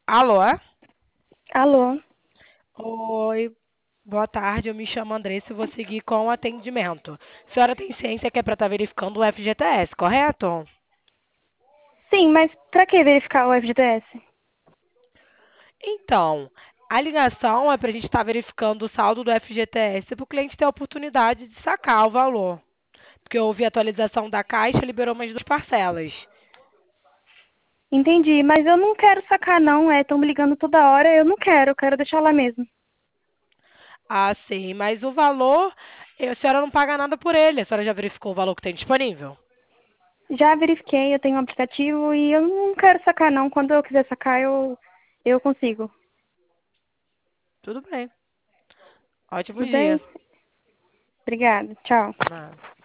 Alô? Alô? Oi, boa tarde. Eu me chamo Andressa e vou seguir com o atendimento. A senhora tem ciência que é para estar verificando o FGTS, correto? Sim, mas pra que verificar o FGTS? Então, a ligação é para a gente estar verificando o saldo do FGTS para o cliente ter a oportunidade de sacar o valor. Porque houve atualização da Caixa e liberou mais duas parcelas. Entendi, mas eu não quero sacar não, estão me ligando toda hora, eu quero deixar lá mesmo. Ah, sim, mas o valor, a senhora não paga nada por ele. A senhora já verificou o valor que tem disponível? Já verifiquei, eu tenho um aplicativo e eu não quero sacar não, quando eu quiser sacar eu consigo. Tudo bem. Ótimo Tudo dia. bem? Obrigada, tchau. Nada.